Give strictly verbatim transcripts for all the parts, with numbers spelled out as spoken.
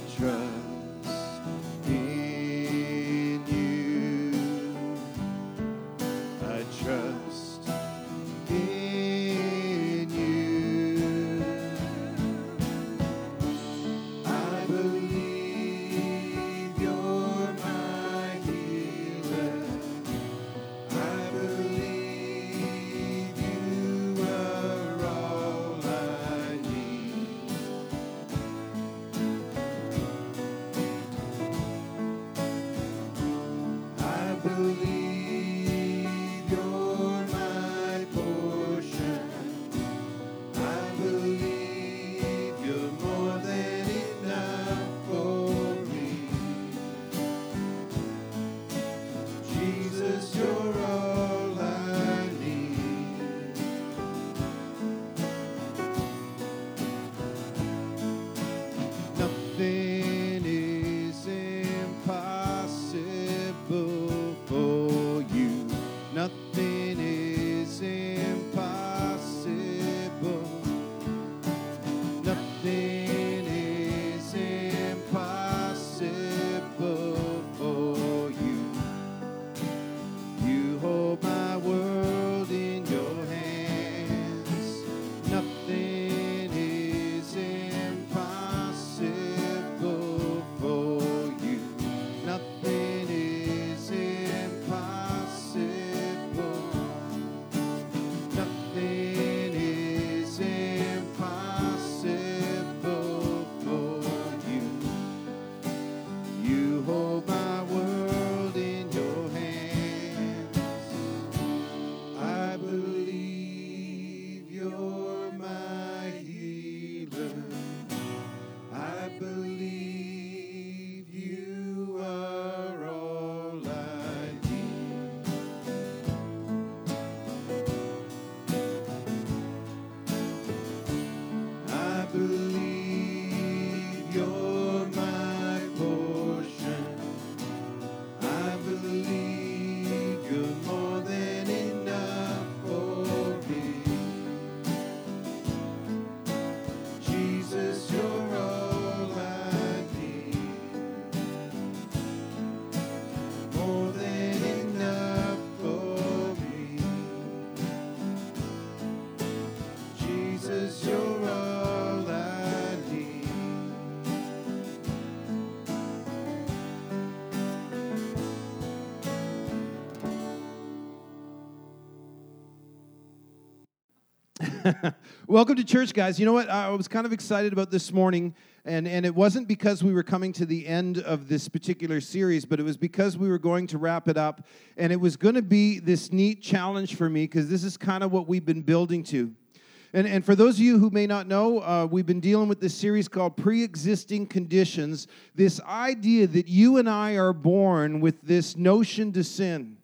Welcome to church, guys. You know what? I was kind of excited about this morning, and, and it wasn't because we were coming to the end of this particular series, but it was because we were going to wrap it up, and it was going to be this neat challenge for me, because this is kind of what we've been building to. And, and for those of you who may not know, uh, we've been dealing with this series called Pre-Existing Conditions, this idea that you and I are born with this notion to sin,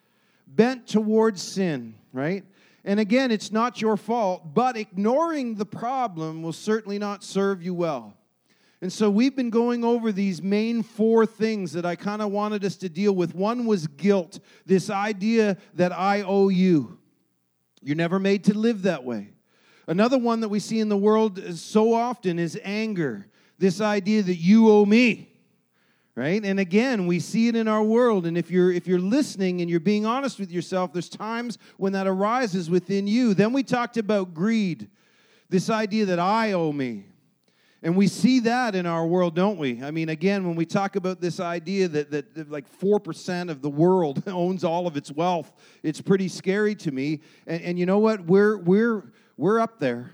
bent towards sin, right? And again, it's not your fault, but ignoring the problem will certainly not serve you well. And so we've been going over these main four things that I kind of wanted us to deal with. One was guilt, this idea that I owe you. You're never made to live that way. Another one that we see in the world so often is anger, this idea that you owe me. Right? And again, we see it in our world. And if you're if you're listening and you're being honest with yourself, there's times when that arises within you. Then we talked about greed, this idea that I owe me. And we see that in our world, don't we? I mean, again, when we talk about this idea that, that, that like four percent of the world owns all of its wealth, it's pretty scary to me. And, and you know what? We're we're we're up there.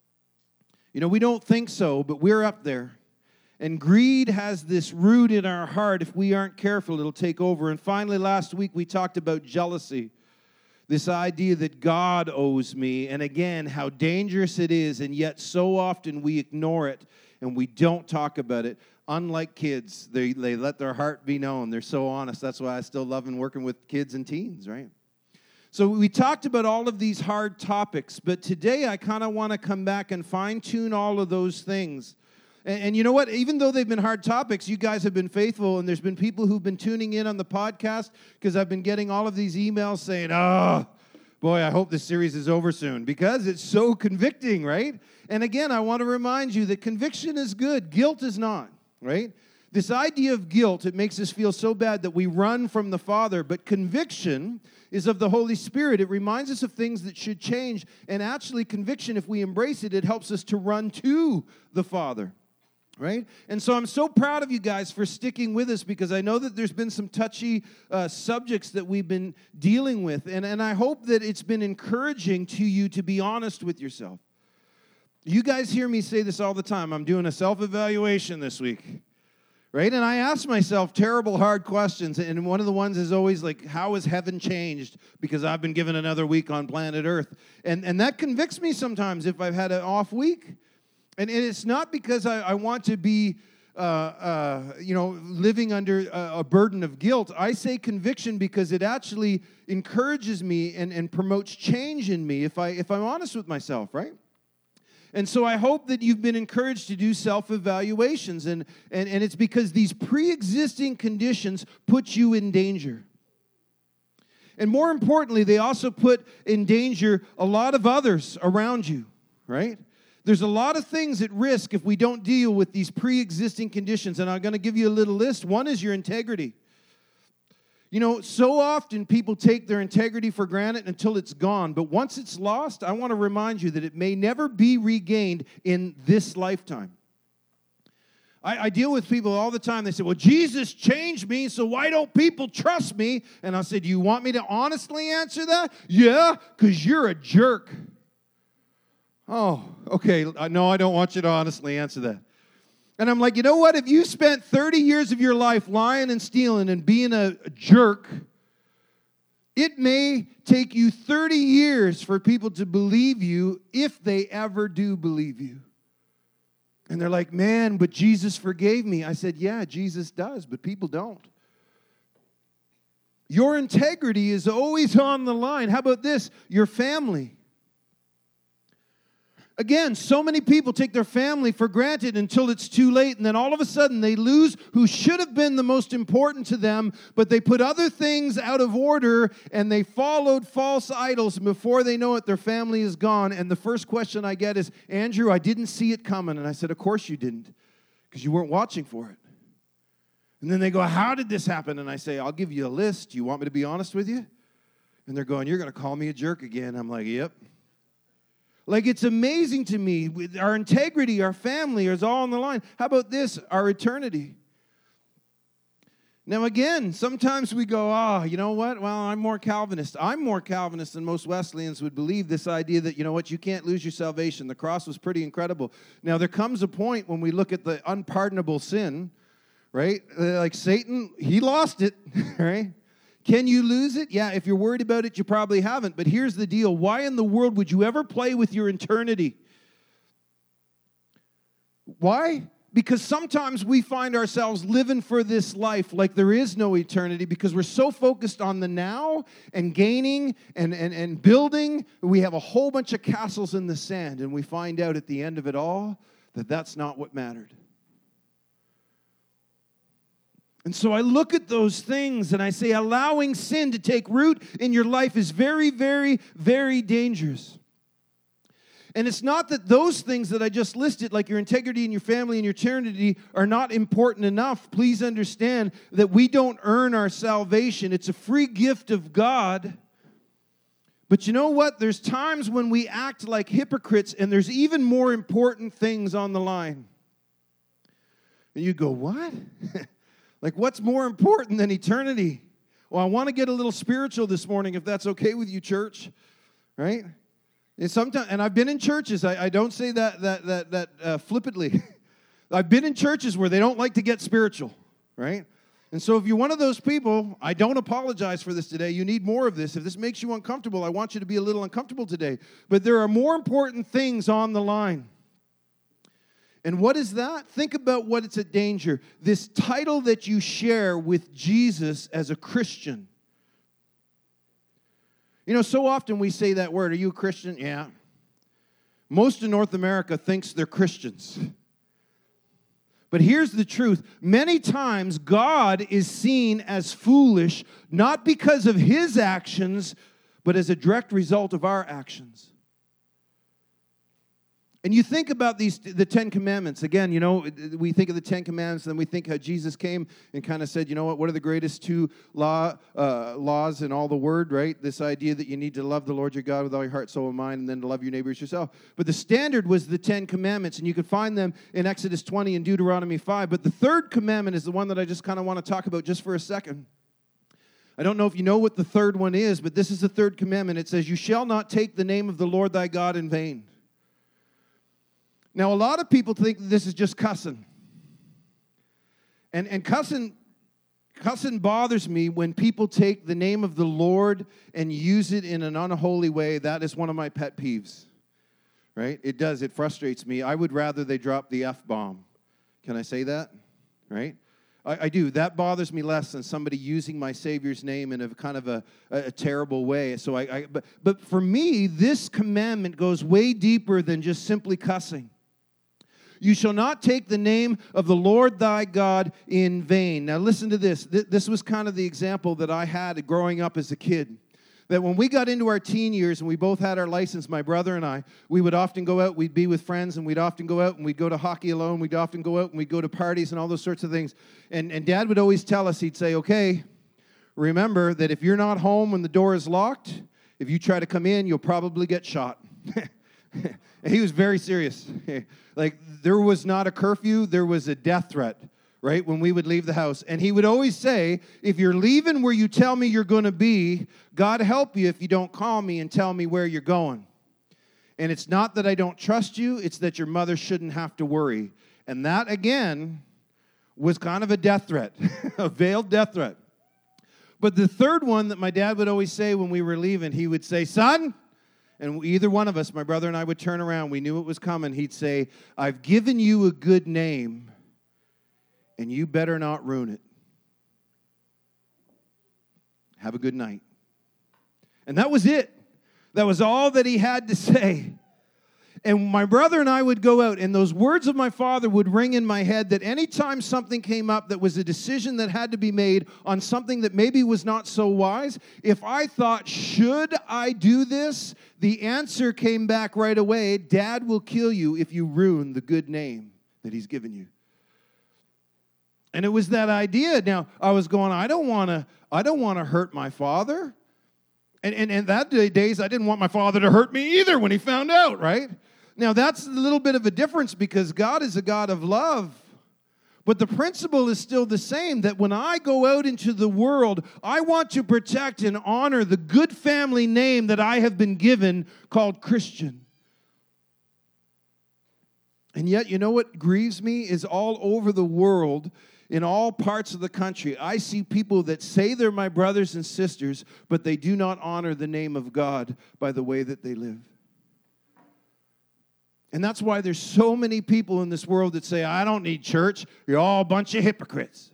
You know, we don't think so, but we're up there. And greed has this root in our heart. If we aren't careful, it'll take over. And finally, last week, we talked about jealousy. This idea that God owes me. And again, how dangerous it is. And yet, so often, we ignore it. And we don't talk about it. Unlike kids, they, they let their heart be known. They're so honest. That's why I still love and working with kids and teens, right? So we talked about all of these hard topics. But today, I kind of want to come back and fine-tune all of those things. And, and you know what? Even though they've been hard topics, you guys have been faithful, and there's been people who've been tuning in on the podcast because I've been getting all of these emails saying, oh, boy, I hope this series is over soon, because it's so convicting, right? And again, I want to remind you that conviction is good. Guilt is not, right? This idea of guilt, it makes us feel so bad that we run from the Father, but conviction is of the Holy Spirit. It reminds us of things that should change, and actually conviction, if we embrace it, it helps us to run to the Father, right? And so I'm so proud of you guys for sticking with us, because I know that there's been some touchy uh, subjects that we've been dealing with, and, and I hope that it's been encouraging to you to be honest with yourself. You guys hear me say this all the time. I'm doing a self-evaluation this week. Right? And I ask myself terrible, hard questions. And one of the ones is always like, how has heaven changed? Because I've been given another week on planet Earth. And, and that convicts me sometimes if I've had an off week. And, and it's not because I, I want to be, uh, uh, you know, living under a, a burden of guilt. I say conviction because it actually encourages me and, and promotes change in me if, I, if I'm honest with myself, right? And so I hope that you've been encouraged to do self-evaluations, and, and, and it's because these pre-existing conditions put you in danger. And more importantly, they also put in danger a lot of others around you, right? There's a lot of things at risk if we don't deal with these pre-existing conditions, and I'm going to give you a little list. One is your integrity. You know, so often people take their integrity for granted until it's gone. But once it's lost, I want to remind you that it may never be regained in this lifetime. I, I deal with people all the time. They say, well, Jesus changed me, so why don't people trust me? And I say, do you want me to honestly answer that? Yeah, because you're a jerk. Oh, okay. No, I don't want you to honestly answer that. And I'm like, you know what? If you spent thirty years of your life lying and stealing and being a jerk, it may take you thirty years for people to believe you, if they ever do believe you. And they're like, man, but Jesus forgave me. I said, yeah, Jesus does, but people don't. Your integrity is always on the line. How about this? Your family. Again, so many people take their family for granted until it's too late, and then all of a sudden they lose who should have been the most important to them, but they put other things out of order, and they followed false idols, and before they know it, their family is gone. And the first question I get is, Andrew, I didn't see it coming. And I said, of course you didn't, because you weren't watching for it. And then they go, how did this happen? And I say, I'll give you a list. Do you want me to be honest with you? And they're going, you're going to call me a jerk again. I'm like, yep. Like, it's amazing to me. Our integrity, our family is all on the line. How about this? Our eternity. Now, again, sometimes we go, oh, you know what? Well, I'm more Calvinist. I'm more Calvinist than most Wesleyans would believe, this idea that, you know what, you can't lose your salvation. The cross was pretty incredible. Now, there comes a point when we look at the unpardonable sin, right? Like Satan, he lost it, right? Can you lose it? Yeah, if you're worried about it, you probably haven't. But here's the deal. Why in the world would you ever play with your eternity? Why? Because sometimes we find ourselves living for this life like there is no eternity, because we're so focused on the now and gaining and, and, and building. We have a whole bunch of castles in the sand, and we find out at the end of it all that that's not what mattered. And so I look at those things and I say, allowing sin to take root in your life is very, very, very dangerous. And it's not that those things that I just listed, like your integrity and your family and your eternity, are not important enough. Please understand that we don't earn our salvation. It's a free gift of God. But you know what? There's times when we act like hypocrites, and there's even more important things on the line. And you go, what? Like, what's more important than eternity? Well, I want to get a little spiritual this morning, if that's okay with you, church, right? And sometimes, and I've been in churches. I, I don't say that that that that uh, flippantly. I've been in churches where they don't like to get spiritual, right? And so, if you're one of those people, I don't apologize for this today. You need more of this. If this makes you uncomfortable, I want you to be a little uncomfortable today. But there are more important things on the line. And what is that? Think about what it's at danger. This title that you share with Jesus as a Christian. You know, so often we say that word, are you a Christian? Yeah. Most of North America thinks they're Christians. But here's the truth. Many times God is seen as foolish, not because of His actions, but as a direct result of our actions. And you think about these, the Ten Commandments. Again, you know, we think of the Ten Commandments, and then we think how Jesus came and kind of said, you know what, what are the greatest two law uh, laws in all the Word, right? This idea that you need to love the Lord your God with all your heart, soul, and mind, and then to love your neighbor as yourself. But the standard was the Ten Commandments, and you can find them in Exodus twenty and Deuteronomy five. But the third commandment is the one that I just kind of want to talk about just for a second. I don't know if you know what the third one is, but this is the third commandment. It says, you shall not take the name of the Lord thy God in vain. Now, a lot of people think this is just cussing. And, and cussing, cussing bothers me when people take the name of the Lord and use it in an unholy way. That is one of my pet peeves, right? It does. It frustrates me. I would rather they drop the F-bomb. Can I say that? Right? I, I do. That bothers me less than somebody using my Savior's name in a kind of a, a, a terrible way. So I, I but, but for me, this commandment goes way deeper than just simply cussing. You shall not take the name of the Lord thy God in vain. Now listen to this. This was kind of the example that I had growing up as a kid. That when we got into our teen years and we both had our license, my brother and I, we would often go out, we'd be with friends, and we'd often go out and we'd go to hockey alone, we'd often go out and we'd go to parties and all those sorts of things. And, and Dad would always tell us, he'd say, okay, remember that if you're not home when the door is locked, if you try to come in, you'll probably get shot. He was very serious. Like, there was not a curfew, there was a death threat, right, when we would leave the house. And he would always say, if you're leaving where you tell me you're going to be, God help you if you don't call me and tell me where you're going. And it's not that I don't trust you, it's that your mother shouldn't have to worry. And that, again, was kind of a death threat, a veiled death threat. But the third one that my dad would always say when we were leaving, he would say, son, and either one of us, my brother and I, would turn around. We knew it was coming. He'd say, I've given you a good name, and you better not ruin it. Have a good night. And that was it. That was all that he had to say. And my brother and I would go out, and those words of my father would ring in my head that anytime something came up that was a decision that had to be made on something that maybe was not so wise, if I thought, should I do this? The answer came back right away, Dad will kill you if you ruin the good name that he's given you. And it was that idea. Now, I was going, I don't want to I don't want to hurt my father. And, and, and that day, days, I didn't want my father to hurt me either when he found out, right? Now, that's a little bit of a difference because God is a God of love. But the principle is still the same, that when I go out into the world, I want to protect and honor the good family name that I have been given called Christian. And yet, you know what grieves me is all over the world, in all parts of the country, I see people that say they're my brothers and sisters, but they do not honor the name of God by the way that they live. And that's why there's so many people in this world that say, I don't need church. You're all a bunch of hypocrites.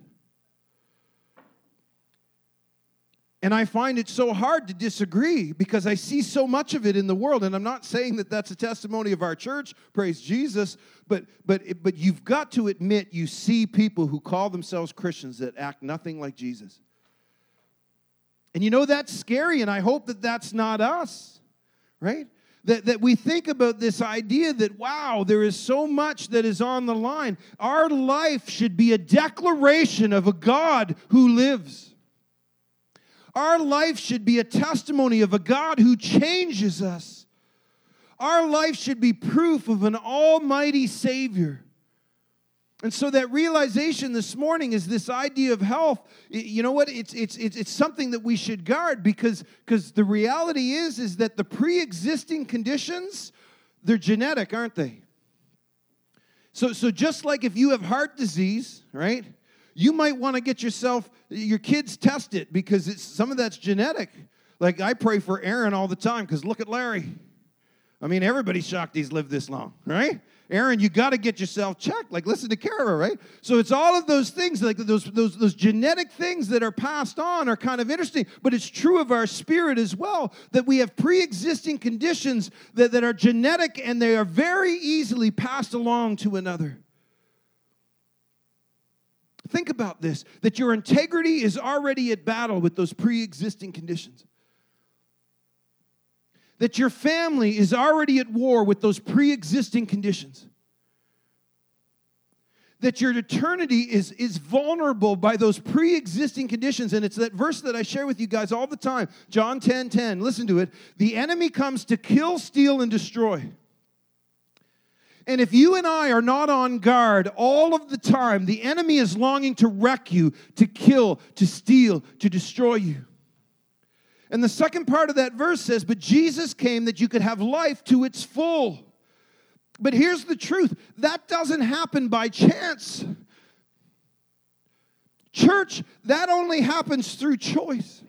And I find it so hard to disagree because I see so much of it in the world. And I'm not saying that that's a testimony of our church, praise Jesus, but, but, but you've got to admit you see people who call themselves Christians that act nothing like Jesus. And you know, that's scary, and I hope that that's not us, right? That, that we think about this idea that, wow, there is so much that is on the line. Our life should be a declaration of a God who lives. Our life should be a testimony of a God who changes us. Our life should be proof of an almighty Savior. And so that realization this morning is this idea of health. You know what? It's it's it's, it's something that we should guard because because the reality is is that the pre-existing conditions, they're genetic, aren't they? So so just like if you have heart disease, right? You might want to get yourself your kids tested because it's some of that's genetic. Like I pray for Aaron all the time because look at Larry. I mean, everybody's shocked he's lived this long, right? Aaron, you got to get yourself checked. Like, listen to Kara, right? So it's all of those things, like those, those, those genetic things that are passed on are kind of interesting. But it's true of our spirit as well, that we have pre-existing conditions that, that are genetic and they are very easily passed along to another. Think about this, that your integrity is already at battle with those pre-existing conditions. that your family is already at war with those pre-existing conditions. That your eternity is, is vulnerable by those pre-existing conditions. And it's that verse that I share with you guys all the time, John ten ten. Listen to it. The enemy comes to kill, steal, and destroy. And if you and I are not on guard all of the time, the enemy is longing to wreck you, to kill, to steal, to destroy you. And the second part of that verse says, but Jesus came that you could have life to its full. But here's the truth. That doesn't happen by chance. Church, that only happens through choice.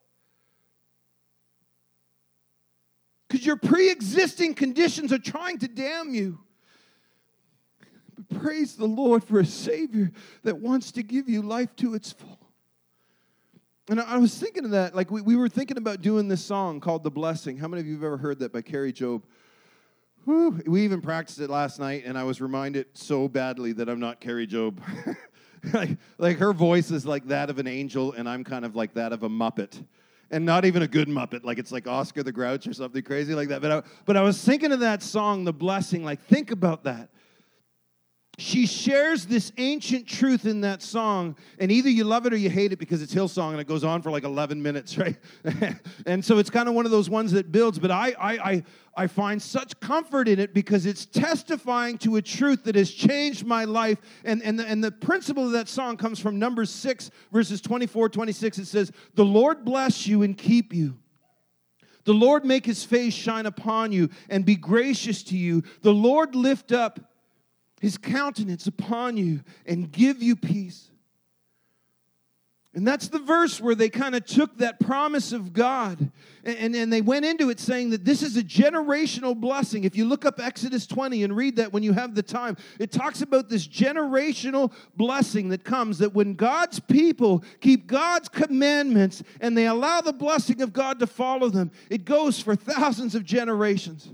Because your pre-existing conditions are trying to damn you. But praise the Lord for a Savior that wants to give you life to its full. And I was thinking of that. Like we, we were thinking about doing this song called The Blessing. How many of you have ever heard that by Carrie Job? Whew, we even practiced it last night, and I was reminded so badly that I'm not Carrie Job. like, like her voice is like that of an angel, and I'm kind of like that of a Muppet. And not even a good Muppet, like it's like Oscar the Grouch or something crazy like that. But I, but I was thinking of that song, The Blessing, like think about that. She shares this ancient truth in that song, and either you love it or you hate it because it's Hillsong and it goes on for like eleven minutes, right? And so it's kind of one of those ones that builds, but I, I, I, I find such comfort in it because it's testifying to a truth that has changed my life. And, and, the, and the principle of that song comes from Numbers six, verses twenty-four, twenty-six. It says, the Lord bless you and keep you. The Lord make his face shine upon you and be gracious to you. The Lord lift up his countenance upon you and give you peace. And that's the verse where they kind of took that promise of God and, and, and they went into it saying that this is a generational blessing. If you look up Exodus twenty and read that when you have the time, it talks about this generational blessing that comes, that when God's people keep God's commandments and they allow the blessing of God to follow them, it goes for thousands of generations.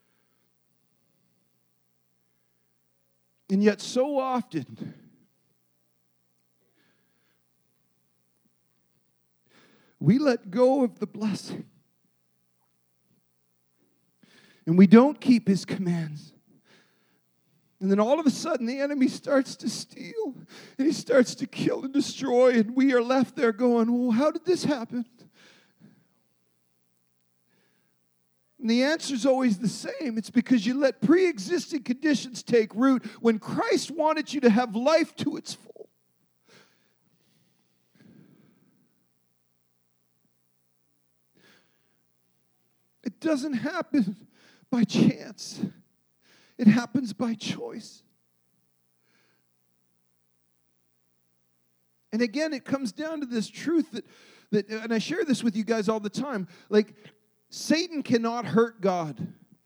And yet so often, we let go of the blessing. And we don't keep his commands. And then all of a sudden, the enemy starts to steal. And he starts to kill and destroy. And we are left there going, well, how did this happen? And the answer is always the same. It's because you let pre-existing conditions take root when Christ wanted you to have life to its full. It doesn't happen by chance. It happens by choice. And again, it comes down to this truth that, that, and I share this with you guys all the time, like, Satan cannot hurt God.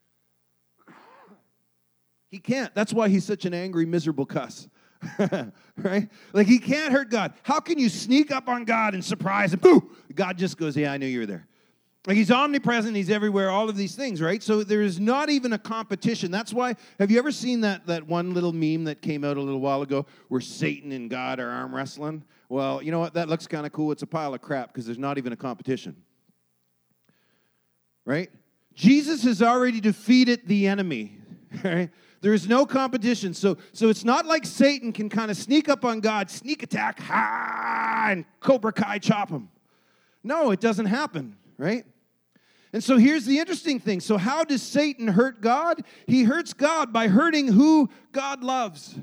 He can't. That's why he's such an angry, miserable cuss. Right? Like, he can't hurt God. How can you sneak up on God and surprise him? Boo! God just goes, yeah, I knew you were there. Like, he's omnipresent, he's everywhere, all of these things, right? So there is not even a competition. That's why, have you ever seen that, that one little meme that came out a little while ago where Satan and God are arm wrestling? Well, you know what? That looks kind of cool. It's a pile of crap because there's not even a competition. Right? Jesus has already defeated the enemy. Right? There is no competition. So, so it's not like Satan can kind of sneak up on God, sneak attack, ha, and Cobra Kai chop him. No, it doesn't happen, right? And so here's the interesting thing. So how does Satan hurt God? He hurts God by hurting who God loves.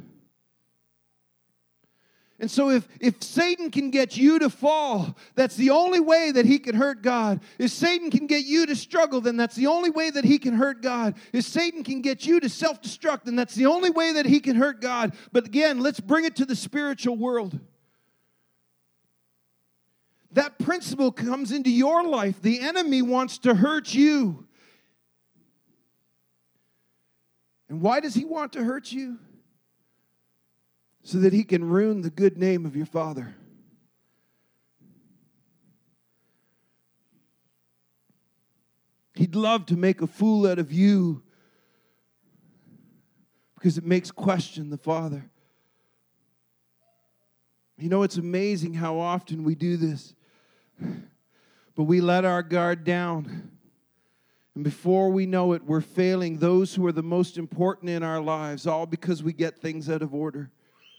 And so if, if Satan can get you to fall, that's the only way that he can hurt God. If Satan can get you to struggle, then that's the only way that he can hurt God. If Satan can get you to self-destruct, then that's the only way that he can hurt God. But again, let's bring it to the spiritual world. That principle comes into your life. The enemy wants to hurt you. And why does he want to hurt you? So that he can ruin the good name of your Father. He'd love to make a fool out of you because it makes question the Father. You know, it's amazing how often we do this. But we let our guard down. And before we know it, we're failing those who are the most important in our lives, all because we get things out of order.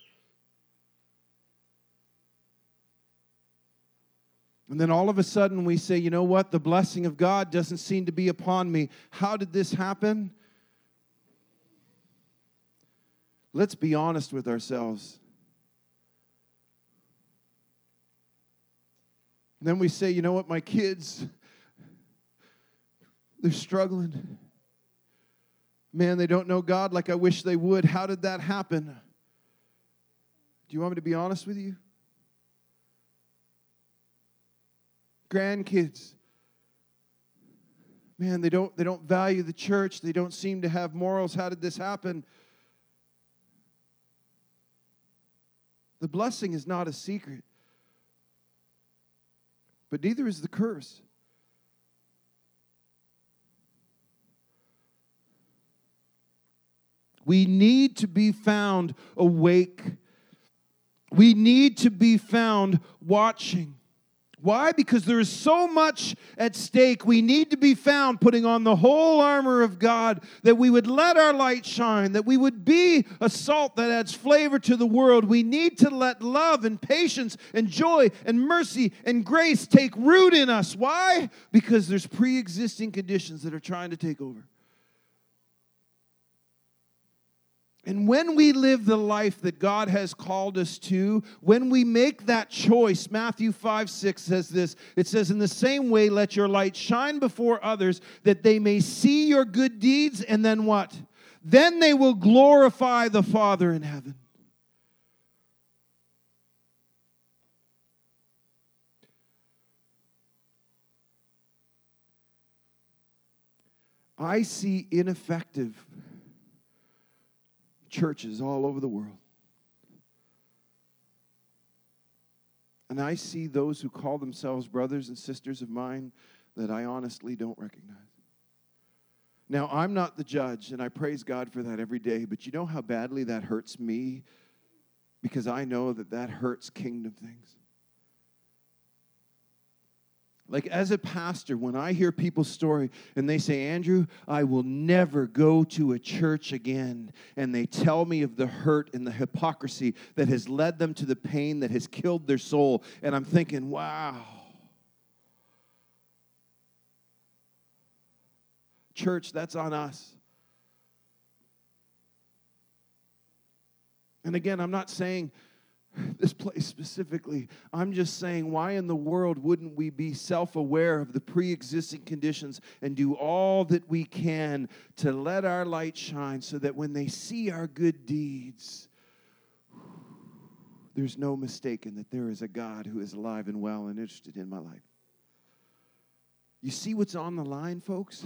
And then all of a sudden we say, you know what? The blessing of God doesn't seem to be upon me. How did this happen? Let's be honest with ourselves. And then we say, you know what? My kids, they're struggling. Man, they don't know God like I wish they would. How did that happen? Do you want me to be honest with you? Grandkids. Man, they don't, they don't value the church. They don't seem to have morals. How did this happen? The blessing is not a secret. But neither is the curse. We need to be found awake. We need to be found watching. Why? Because there is so much at stake. We need to be found putting on the whole armor of God, that we would let our light shine, that we would be a salt that adds flavor to the world. We need to let love and patience and joy and mercy and grace take root in us. Why? Because there's pre-existing conditions that are trying to take over. And when we live the life that God has called us to, when we make that choice, Matthew five six says this, it says, in the same way, let your light shine before others, that they may see your good deeds, and then what? Then they will glorify the Father in heaven. I see ineffective churches all over the world. And I see those who call themselves brothers and sisters of mine that I honestly don't recognize. Now, I'm not the judge, and I praise God for that every day, but you know how badly that hurts me? Because I know that that hurts kingdom things. Like, as a pastor, when I hear people's story and they say, Andrew, I will never go to a church again, and they tell me of the hurt and the hypocrisy that has led them to the pain that has killed their soul, and I'm thinking, wow. Church, that's on us. And again, I'm not saying this place specifically. I'm just saying, why in the world wouldn't we be self-aware of the pre-existing conditions and do all that we can to let our light shine so that when they see our good deeds, there's no mistaking that there is a God who is alive and well and interested in my life. You see what's on the line, folks?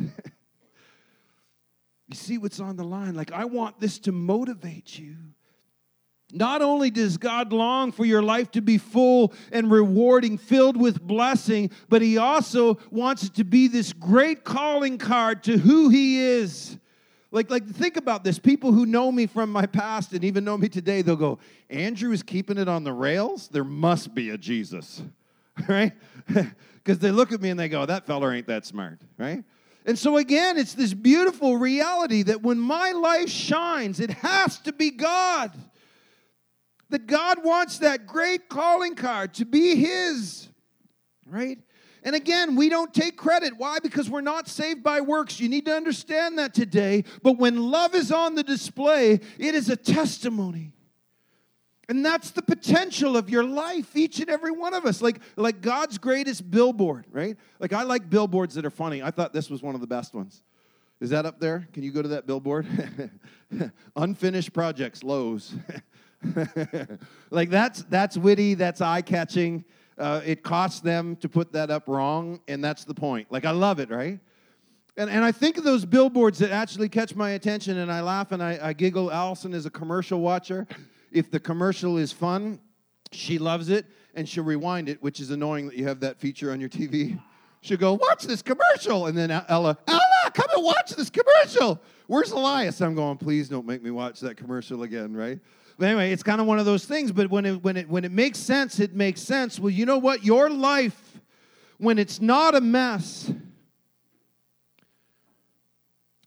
You see what's on the line? Like, I want this to motivate you. Not only does God long for your life to be full and rewarding, filled with blessing, but He also wants it to be this great calling card to who He is. Like, like think about this. People who know me from my past and even know me today, they'll go, Andrew is keeping it on the rails? There must be a Jesus, right? Because they look at me and they go, that feller ain't that smart, right? And so again, it's this beautiful reality that when my life shines, it has to be God. That God wants that great calling card to be His, right? And again, we don't take credit. Why? Because we're not saved by works. You need to understand that today. But when love is on the display, it is a testimony. And that's the potential of your life, each and every one of us. Like, like God's greatest billboard, right? Like, I like billboards that are funny. I thought this was one of the best ones. Is that up there? Can you go to that billboard? Unfinished projects, Lowe's. Like, that's that's witty, that's eye-catching. Uh, it costs them to put that up wrong, and that's the point. Like, I love it, right? And and I think of those billboards that actually catch my attention, and I laugh and I, I giggle. Allison is a commercial watcher. If the commercial is fun, she loves it, and she'll rewind it, which is annoying that you have that feature on your T V. She'll go, watch this commercial, and then Ella, Ella, come and watch this commercial. Where's Elias? I'm going, please don't make me watch that commercial again, right? But anyway, it's kind of one of those things, but when it, when it, when it makes sense, it makes sense. Well, you know what? Your life, when it's not a mess,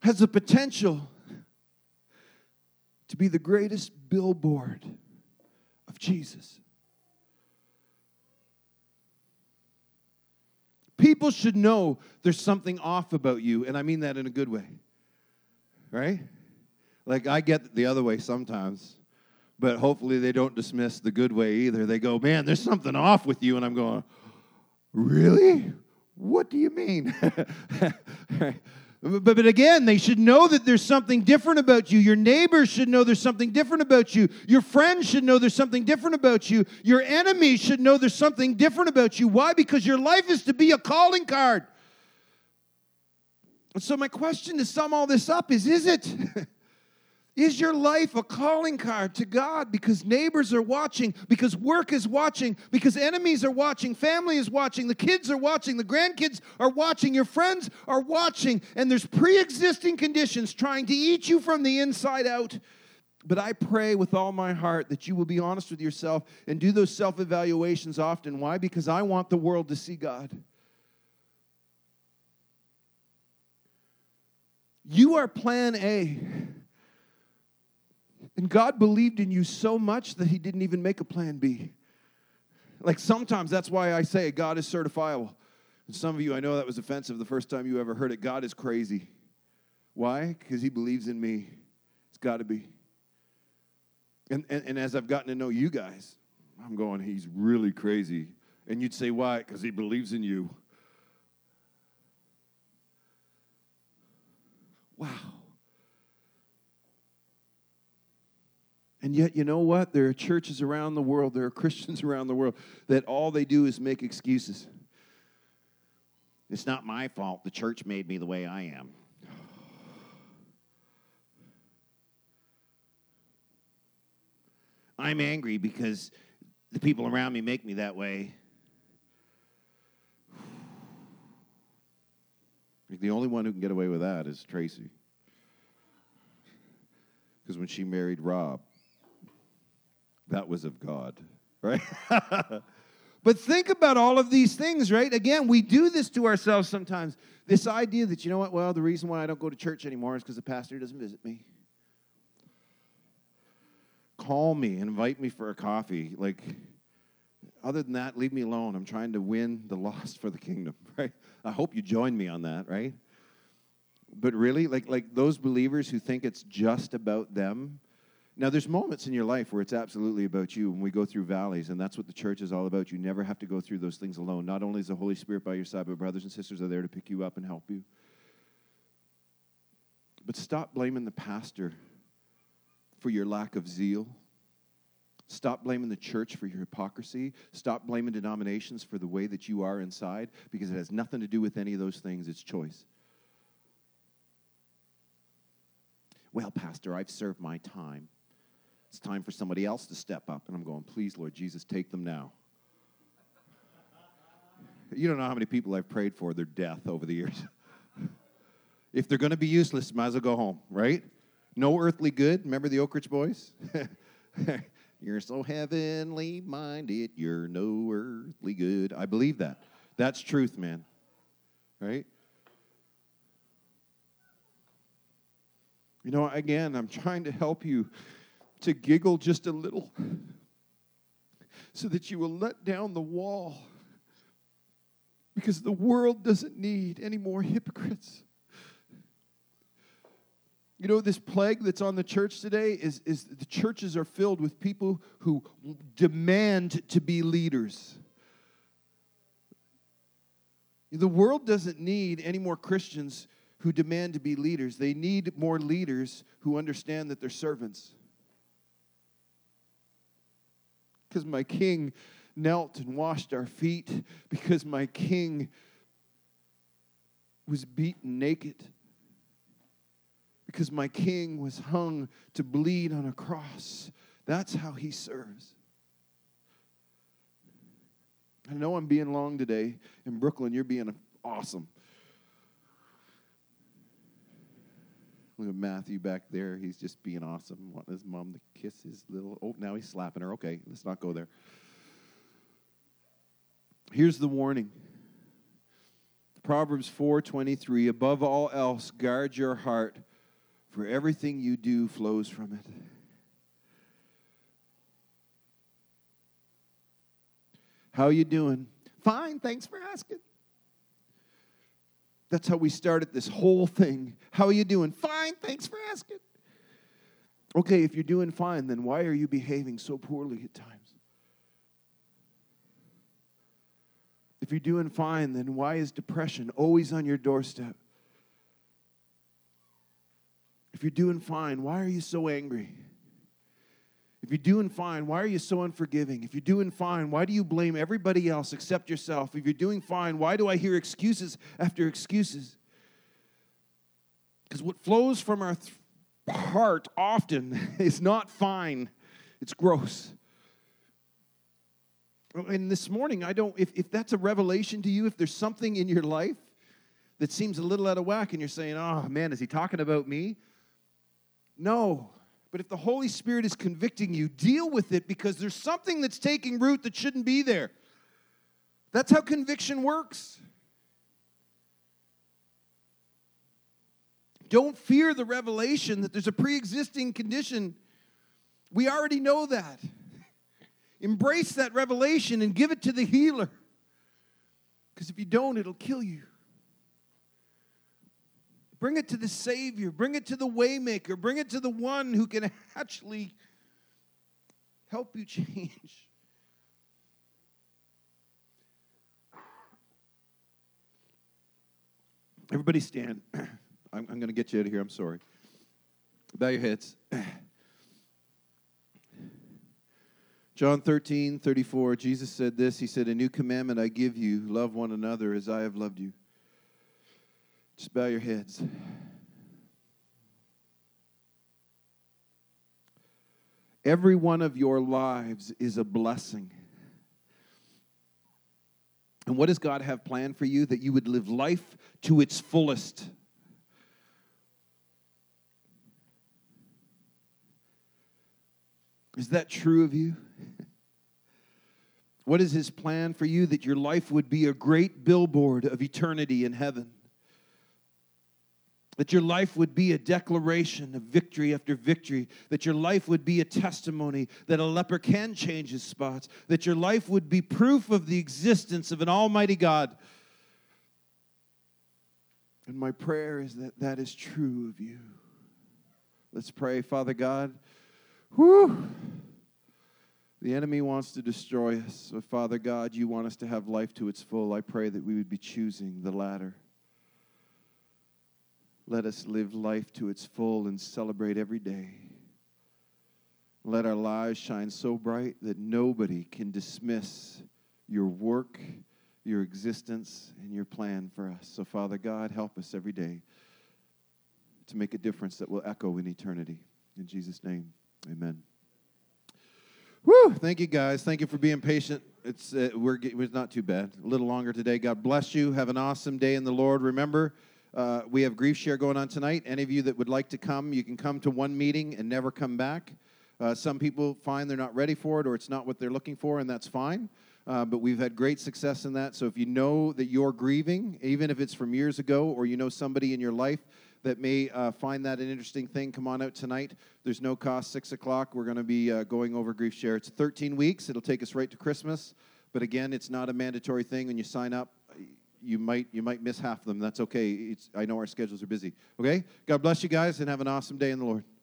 has the potential to be the greatest billboard of Jesus. People should know there's something off about you, and I mean that in a good way, right? Like, I get the other way sometimes, but hopefully they don't dismiss the good way either. They go, man, there's something off with you, and I'm going, really? What do you mean? But, but again, they should know that there's something different about you. Your neighbors should know there's something different about you. Your friends should know there's something different about you. Your enemies should know there's something different about you. Why? Because your life is to be a calling card. And so my question to sum all this up is, is it? Is your life a calling card to God? Because neighbors are watching, because work is watching, because enemies are watching, family is watching, the kids are watching, the grandkids are watching, your friends are watching, and there's pre-existing conditions trying to eat you from the inside out. But I pray with all my heart that you will be honest with yourself and do those self-evaluations often. Why? Because I want the world to see God. You are plan A. And God believed in you so much that he didn't even make a plan B. Like sometimes that's why I say God is certifiable. And some of you, I know that was offensive the first time you ever heard it. God is crazy. Why? Because he believes in me. It's got to be. And, and, and as I've gotten to know you guys, I'm going, he's really crazy. And you'd say, why? Because he believes in you. Wow. And yet, you know what? There are churches around the world, there are Christians around the world that all they do is make excuses. It's not my fault. The church made me the way I am. I'm angry because the people around me make me that way. The only one who can get away with that is Tracy. Because when she married Rob, that was of God, right? But think about all of these things, right? Again, we do this to ourselves sometimes. This idea that, you know what, well, the reason why I don't go to church anymore is because the pastor doesn't visit me. Call me and invite me for a coffee. Like, other than that, leave me alone. I'm trying to win the lost for the kingdom, right? I hope you join me on that, right? But really, like, like those believers who think it's just about them. Now, there's moments in your life where it's absolutely about you when we go through valleys, and that's what the church is all about. You never have to go through those things alone. Not only is the Holy Spirit by your side, but brothers and sisters are there to pick you up and help you. But stop blaming the pastor for your lack of zeal. Stop blaming the church for your hypocrisy. Stop blaming denominations for the way that you are inside, because it has nothing to do with any of those things. It's choice. Well, Pastor, I've served my time. It's time for somebody else to step up. And I'm going, please, Lord Jesus, take them now. You don't know how many people I've prayed for their death over the years. If they're going to be useless, might as well go home, right? No earthly good. Remember the Oak Ridge Boys? You're so heavenly minded, you're no earthly good. I believe that. That's truth, man. Right? You know, again, I'm trying to help you to giggle just a little so that you will let down the wall, because the world doesn't need any more hypocrites. You know, this plague that's on the church today is, is the churches are filled with people who demand to be leaders. The world doesn't need any more Christians who demand to be leaders. They need more leaders who understand that they're servants. Because my King knelt and washed our feet, because my King was beaten naked, because my King was hung to bleed on a cross. That's how he serves. I know I'm being long today. In Brooklyn, you're being awesome. Look at Matthew back there. He's just being awesome, wanting his mom to kiss his little... Oh, now he's slapping her. Okay, let's not go there. Here's the warning. Proverbs four twenty-three, above all else, guard your heart, for everything you do flows from it. How you doing? Fine, thanks for asking. That's how we started this whole thing. How are you doing? Fine, thanks for asking. Okay, if you're doing fine, then why are you behaving so poorly at times? If you're doing fine, then why is depression always on your doorstep? If you're doing fine, why are you so angry? If you're doing fine, why are you so unforgiving? If you're doing fine, why do you blame everybody else except yourself? If you're doing fine, why do I hear excuses after excuses? Because what flows from our th- heart often is not fine. It's gross. And this morning, I don't, if, if that's a revelation to you, if there's something in your life that seems a little out of whack and you're saying, oh man, is he talking about me? No. But if the Holy Spirit is convicting you, deal with it, because there's something that's taking root that shouldn't be there. That's how conviction works. Don't fear the revelation that there's a pre-existing condition. We already know that. Embrace that revelation and give it to the healer. Because if you don't, it'll kill you. Bring it to the Savior. Bring it to the Waymaker. Bring it to the one who can actually help you change. Everybody stand. I'm, I'm going to get you out of here. I'm sorry. Bow your heads. John thirteen thirty-four, Jesus said this. He said, a new commandment I give you, love one another as I have loved you. Just bow your heads. Every one of your lives is a blessing. And what does God have planned for you? That you would live life to its fullest. Is that true of you? What is His plan for you? That your life would be a great billboard of eternity in heaven. That your life would be a declaration of victory after victory. That your life would be a testimony that a leper can change his spots. That your life would be proof of the existence of an almighty God. And my prayer is that that is true of you. Let's pray. Father God, whew, the enemy wants to destroy us. So Father God, you want us to have life to its full. I pray that we would be choosing the latter. Let us live life to its full and celebrate every day. Let our lives shine so bright that nobody can dismiss your work, your existence, and your plan for us. So, Father God, help us every day to make a difference that will echo in eternity. In Jesus' name, amen. Woo! Thank you, guys. Thank you for being patient. It's uh, we're it's not too bad. A little longer today. God bless you. Have an awesome day in the Lord. Remember, Uh, we have Grief Share going on tonight. Any of you that would like to come, you can come to one meeting and never come back. Uh, some people find they're not ready for it or it's not what they're looking for, and that's fine. Uh, but we've had great success in that. So if you know that you're grieving, even if it's from years ago, or you know somebody in your life that may uh, find that an interesting thing, come on out tonight. There's no cost, six o'clock. We're going to be uh, going over Grief Share. It's thirteen weeks. It'll take us right to Christmas. But again, it's not a mandatory thing. When you sign up, You might you might miss half of them. That's okay. It's, I know our schedules are busy. Okay? God bless you guys and have an awesome day in the Lord.